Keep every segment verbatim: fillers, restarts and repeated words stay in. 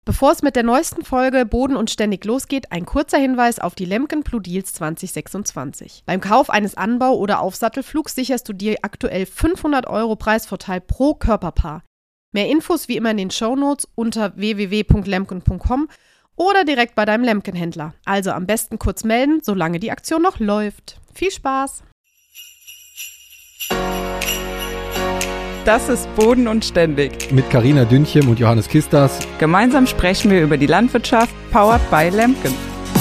Bevor es mit der neuesten Folge Boden und Ständig losgeht, ein kurzer Hinweis auf die Lemken Blue Deals zwanzig sechsundzwanzig. Beim Kauf eines Anbau- oder Aufsattelflugs sicherst du dir aktuell fünfhundert Euro Preisvorteil pro Körperpaar. Mehr Infos wie immer in den Shownotes unter w w w punkt lemken punkt com oder direkt bei deinem Lemken-Händler. Also am besten kurz melden, solange die Aktion noch läuft. Viel Spaß! Das ist Boden und Ständig. Mit Carina Dünchem und Johannes Kistas. Gemeinsam sprechen wir über die Landwirtschaft, powered by Lemken.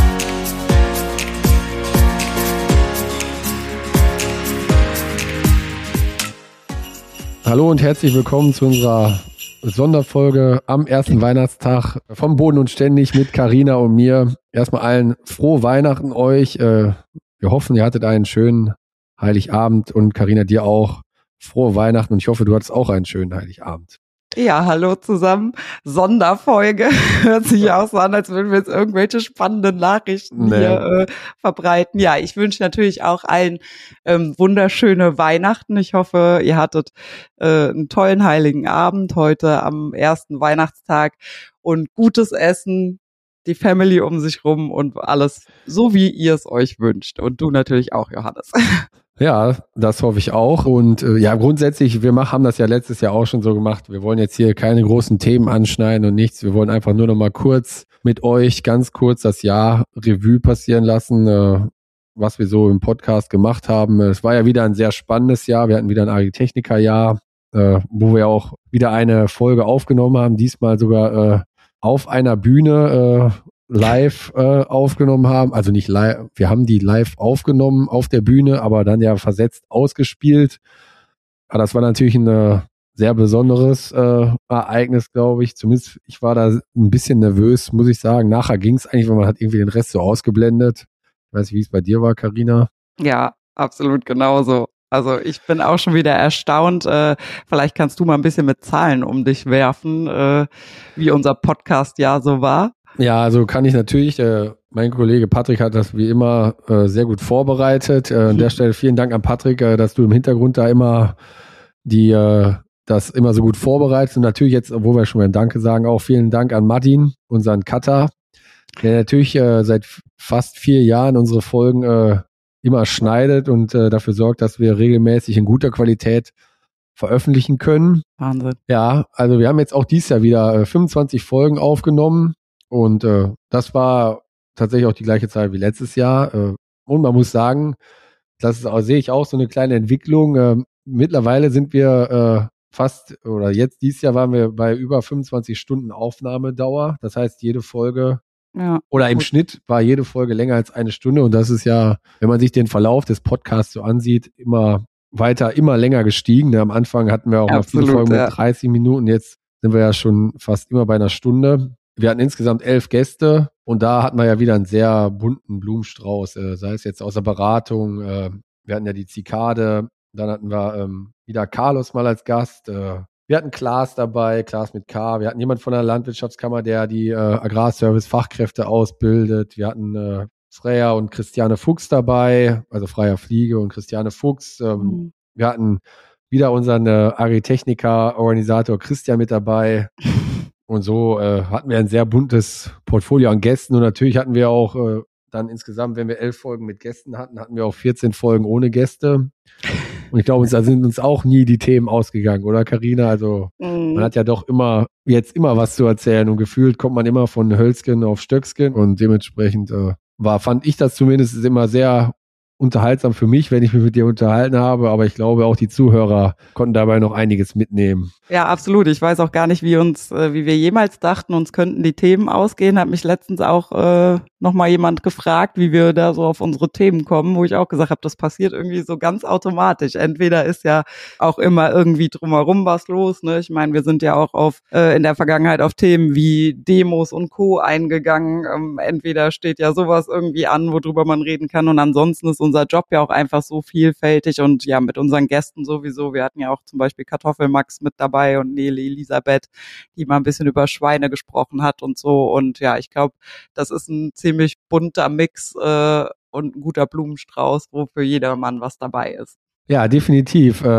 Hallo und herzlich willkommen zu unserer Sonderfolge am ersten Weihnachtstag vom Boden und Ständig mit Carina und mir. Erstmal allen frohe Weihnachten euch. Wir hoffen, ihr hattet einen schönen Heiligabend und Carina, dir auch. Frohe Weihnachten und ich hoffe, du hattest auch einen schönen Heiligabend. Ja, hallo zusammen. Sonderfolge. Hört sich auch so an, als würden wir jetzt irgendwelche spannenden Nachrichten nee. hier äh, verbreiten. Ja, ich wünsche natürlich auch allen ähm, wunderschöne Weihnachten. Ich hoffe, ihr hattet äh, einen tollen Heiligen Abend heute am ersten Weihnachtstag und gutes Essen, die Family um sich rum und alles so, wie ihr es euch wünscht. Und du natürlich auch, Johannes. Ja, das hoffe ich auch. Und äh, ja, grundsätzlich, wir machen, haben das ja letztes Jahr auch schon so gemacht. Wir wollen jetzt hier keine großen Themen anschneiden und nichts. Wir wollen einfach nur noch mal kurz mit euch, ganz kurz das Jahr Revue passieren lassen, äh, was wir so im Podcast gemacht haben. Es war ja wieder ein sehr spannendes Jahr. Wir hatten wieder ein Agritechnica-Jahr, äh, wo wir auch wieder eine Folge aufgenommen haben. Diesmal sogar äh, auf einer Bühne äh, live äh, aufgenommen haben, also nicht live, wir haben die live aufgenommen auf der Bühne, aber dann ja versetzt ausgespielt. Aber das war natürlich ein äh, sehr besonderes äh, Ereignis, glaube ich. Zumindest ich war da ein bisschen nervös, muss ich sagen. Nachher ging es eigentlich, weil man hat irgendwie den Rest so ausgeblendet. Ich weiß nicht, wie es bei dir war, Carina. Ja, absolut genauso. Also ich bin auch schon wieder erstaunt. Äh, vielleicht kannst du mal ein bisschen mit Zahlen um dich werfen, äh, wie unser Podcast ja so war. Ja, also kann ich natürlich, äh, mein Kollege Patrick hat das wie immer äh, sehr gut vorbereitet. Äh, an der Stelle vielen Dank an Patrick, äh, dass du im Hintergrund da immer die äh, das immer so gut vorbereitest. Und natürlich jetzt, obwohl wir schon mal Danke sagen, auch vielen Dank an Martin, unseren Cutter, der natürlich äh, seit f- fast vier Jahren unsere Folgen äh, immer schneidet und äh, dafür sorgt, dass wir regelmäßig in guter Qualität veröffentlichen können. Wahnsinn. Ja, also wir haben jetzt auch dieses Jahr wieder äh, fünfundzwanzig Folgen aufgenommen. Und äh, das war tatsächlich auch die gleiche Zahl wie letztes Jahr. Äh, und man muss sagen, das ist auch, sehe ich auch so eine kleine Entwicklung. Äh, mittlerweile sind wir äh, fast, oder jetzt dieses Jahr waren wir bei über fünfundzwanzig Stunden Aufnahmedauer. Das heißt, jede Folge ja, oder im gut. Schnitt war jede Folge länger als eine Stunde. Und das ist ja, wenn man sich den Verlauf des Podcasts so ansieht, immer weiter, immer länger gestiegen. Am Anfang hatten wir auch noch viele Folgen ja. mit dreißig Minuten. Jetzt sind wir ja schon fast immer bei einer Stunde. Wir hatten insgesamt elf Gäste und da hatten wir ja wieder einen sehr bunten Blumenstrauß, äh, sei es jetzt aus der Beratung. Äh, wir hatten ja die Zikade, dann hatten wir ähm, wieder Carlos mal als Gast. Äh, wir hatten Klaas dabei, Klaas mit K. Wir hatten jemand von der Landwirtschaftskammer, der die äh, Agrarservice-Fachkräfte ausbildet. Wir hatten äh, Freya und Christiane Fuchs dabei, also Freya Fliege und Christiane Fuchs. Ähm, mhm. Wir hatten wieder unseren äh, Agritechnica-Organisator Christian mit dabei. Und so äh, hatten wir ein sehr buntes Portfolio an Gästen und natürlich hatten wir auch äh, dann insgesamt, wenn wir elf Folgen mit Gästen hatten, hatten wir auch vierzehn Folgen ohne Gäste. Und ich glaube, da sind uns auch nie die Themen ausgegangen, oder Carina? Also mm. man hat ja doch immer jetzt immer was zu erzählen und gefühlt kommt man immer von Hölzgen auf Stöcksken und dementsprechend äh, war, fand ich das zumindest immer sehr unterhaltsam für mich, wenn ich mich mit dir unterhalten habe, aber ich glaube auch die Zuhörer konnten dabei noch einiges mitnehmen. Ja, absolut. Ich weiß auch gar nicht, wie uns, äh, wie wir jemals dachten, uns könnten die Themen ausgehen. Hat mich letztens auch äh, nochmal jemand gefragt, wie wir da so auf unsere Themen kommen, wo ich auch gesagt habe, das passiert irgendwie so ganz automatisch. Entweder ist ja auch immer irgendwie drumherum was los, ne? Ich meine, wir sind ja auch auf äh, in der Vergangenheit auf Themen wie Demos und Co. eingegangen. Ähm, entweder steht ja sowas irgendwie an, worüber man reden kann und ansonsten ist unser Job ja auch einfach so vielfältig und ja, mit unseren Gästen sowieso. Wir hatten ja auch zum Beispiel Kartoffelmax mit dabei und Nele Elisabeth, die mal ein bisschen über Schweine gesprochen hat und so. Und ja, ich glaube, das ist ein ziemlich bunter Mix äh, und ein guter Blumenstrauß, wo für jedermann was dabei ist. Ja, definitiv. Äh,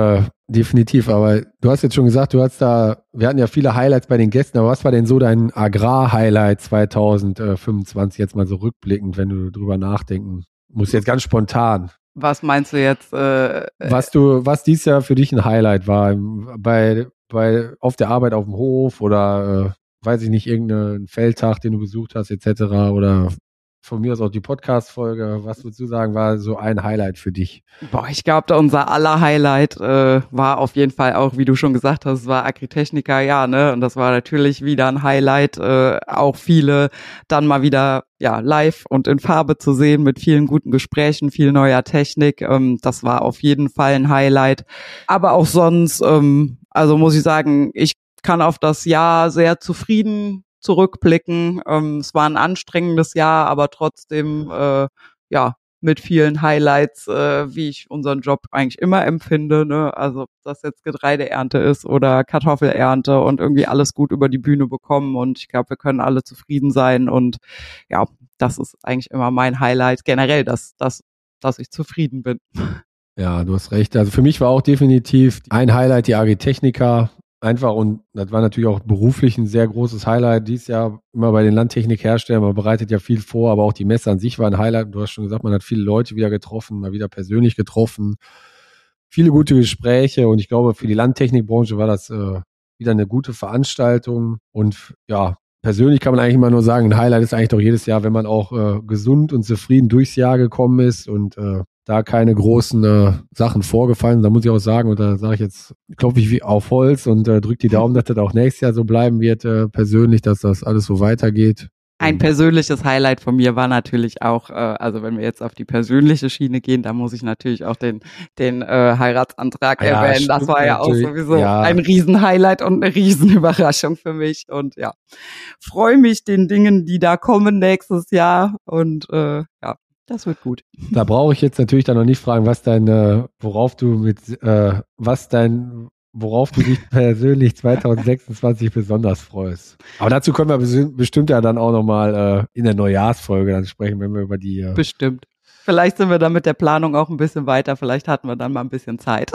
definitiv. Aber du hast jetzt schon gesagt, du hast da, wir hatten ja viele Highlights bei den Gästen, aber was war denn so dein Agrar-Highlight zwanzig fünfundzwanzig, jetzt mal so rückblickend, wenn du drüber nachdenken musst, jetzt ganz spontan? Was meinst du jetzt? Äh, was du, was dieses Jahr für dich ein Highlight war, bei, bei, auf der Arbeit auf dem Hof oder, äh, weiß ich nicht, irgendeinen Feldtag, den du besucht hast, et cetera, oder von mir aus auch die Podcast-Folge. Was würdest du sagen, war so ein Highlight für dich? Boah, ich glaube, unser aller Highlight äh, war auf jeden Fall auch, wie du schon gesagt hast, war Agritechnica, ja, ne? Und das war natürlich wieder ein Highlight, äh, auch viele dann mal wieder ja live und in Farbe zu sehen mit vielen guten Gesprächen, viel neuer Technik. Ähm, das war auf jeden Fall ein Highlight. Aber auch sonst, ähm, also muss ich sagen, ich kann auf das Jahr sehr zufrieden zurückblicken. Ähm, es war ein anstrengendes Jahr, aber trotzdem äh, ja mit vielen Highlights, äh, wie ich unseren Job eigentlich immer empfinde, ne? Also ob das jetzt Getreideernte ist oder Kartoffelernte und irgendwie alles gut über die Bühne bekommen und ich glaube, wir können alle zufrieden sein und ja, das ist eigentlich immer mein Highlight generell, dass, dass, dass ich zufrieden bin. Ja, du hast recht. Also für mich war auch definitiv ein Highlight die Agritechnica. Einfach, und das war natürlich auch beruflich ein sehr großes Highlight. Dieses Jahr immer bei den Landtechnikherstellern, man bereitet ja viel vor, aber auch die Messe an sich war ein Highlight. Du hast schon gesagt, man hat viele Leute wieder getroffen, mal wieder persönlich getroffen, viele gute Gespräche und ich glaube, für die Landtechnikbranche war das äh, wieder eine gute Veranstaltung und ja, persönlich kann man eigentlich immer nur sagen, ein Highlight ist eigentlich doch jedes Jahr, wenn man auch äh, gesund und zufrieden durchs Jahr gekommen ist und äh, da keine großen äh, Sachen vorgefallen. Da muss ich auch sagen, und da sage ich jetzt, klopfe ich wie auf Holz und äh, drücke die Daumen, dass das auch nächstes Jahr so bleiben wird, äh, persönlich, dass das alles so weitergeht. Ein persönliches Highlight von mir war natürlich auch, äh, also wenn wir jetzt auf die persönliche Schiene gehen, da muss ich natürlich auch den den äh, Heiratsantrag ja, erwähnen. Das war ja auch sowieso ja. ein Riesen-Highlight und eine Riesenüberraschung für mich. Und ja, freue mich den Dingen, die da kommen nächstes Jahr. Und äh, ja, das wird gut. Da brauche ich jetzt natürlich dann noch nicht fragen, was dein, äh, worauf du mit, äh, was dein, worauf du dich persönlich zwanzig sechsundzwanzig besonders freust. Aber dazu können wir bestimmt ja dann auch nochmal äh, in der Neujahrsfolge dann sprechen, wenn wir über die... Äh bestimmt. Vielleicht sind wir dann mit der Planung auch ein bisschen weiter. Vielleicht hatten wir dann mal ein bisschen Zeit.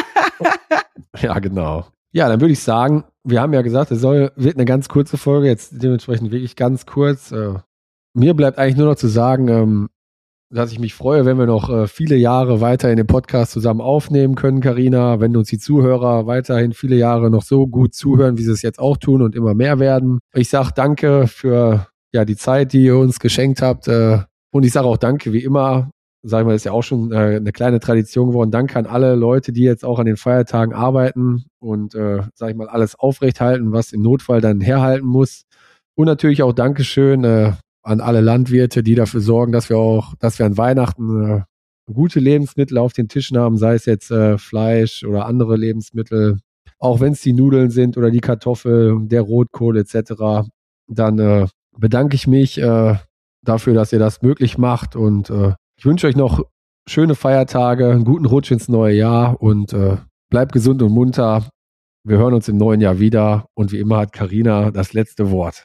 Ja, genau. Ja, dann würde ich sagen, wir haben ja gesagt, es soll, wird eine ganz kurze Folge, jetzt dementsprechend wirklich ganz kurz. Äh, mir bleibt eigentlich nur noch zu sagen, ähm, dass ich mich freue, wenn wir noch äh, viele Jahre weiter in dem Podcast zusammen aufnehmen können, Carina, wenn uns die Zuhörer weiterhin viele Jahre noch so gut zuhören, wie sie es jetzt auch tun und immer mehr werden. Ich sage danke für ja die Zeit, die ihr uns geschenkt habt äh, und ich sage auch danke, wie immer, sagen wir, ist ja auch schon äh, eine kleine Tradition geworden. Danke an alle Leute, die jetzt auch an den Feiertagen arbeiten und, äh, sag ich mal, alles aufrechthalten, was im Notfall dann herhalten muss. Und natürlich auch Dankeschön äh, an alle Landwirte, die dafür sorgen, dass wir auch, dass wir an Weihnachten äh, gute Lebensmittel auf den Tischen haben, sei es jetzt äh, Fleisch oder andere Lebensmittel, auch wenn es die Nudeln sind oder die Kartoffel, der Rotkohl et cetera. Dann äh, bedanke ich mich äh, dafür, dass ihr das möglich macht und äh, ich wünsche euch noch schöne Feiertage, einen guten Rutsch ins neue Jahr und äh, bleibt gesund und munter. Wir hören uns im neuen Jahr wieder und wie immer hat Carina das letzte Wort.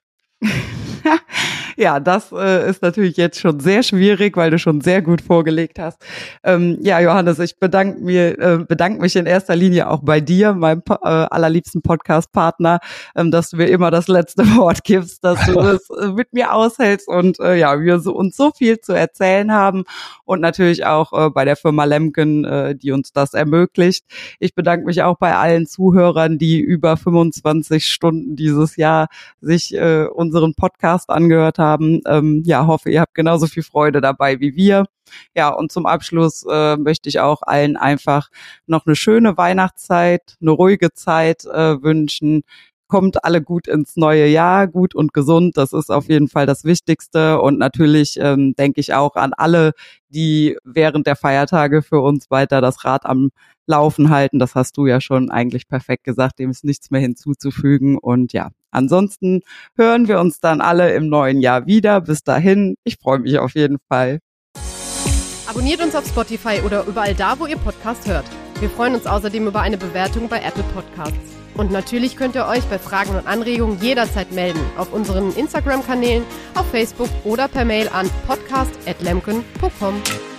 Ja, das äh, ist natürlich jetzt schon sehr schwierig, weil du schon sehr gut vorgelegt hast. Ähm, ja, Johannes, ich bedanke mir, äh, bedanke mich in erster Linie auch bei dir, meinem äh, allerliebsten Podcast-Partner, ähm, dass du mir immer das letzte Wort gibst, dass du das äh, mit mir aushältst und äh, ja, wir so, uns so viel zu erzählen haben und natürlich auch äh, bei der Firma Lemken, äh, die uns das ermöglicht. Ich bedanke mich auch bei allen Zuhörern, die über fünfundzwanzig Stunden dieses Jahr sich äh, unseren Podcast angehört haben. Haben. Ähm, ja, hoffe, ihr habt genauso viel Freude dabei wie wir. Ja, und zum Abschluss äh, möchte ich auch allen einfach noch eine schöne Weihnachtszeit, eine ruhige Zeit äh, wünschen. Kommt alle gut ins neue Jahr, gut und gesund. Das ist auf jeden Fall das Wichtigste. Und natürlich ähm, denke ich auch an alle, die während der Feiertage für uns weiter das Rad am Laufen halten. Das hast du ja schon eigentlich perfekt gesagt. Dem ist nichts mehr hinzuzufügen. Und ja, ansonsten hören wir uns dann alle im neuen Jahr wieder. Bis dahin, ich freue mich auf jeden Fall. Abonniert uns auf Spotify oder überall da, wo ihr Podcast hört. Wir freuen uns außerdem über eine Bewertung bei Apple Podcasts. Und natürlich könnt ihr euch bei Fragen und Anregungen jederzeit melden auf unseren Instagram-Kanälen, auf Facebook oder per Mail an podcast at lemken punkt com.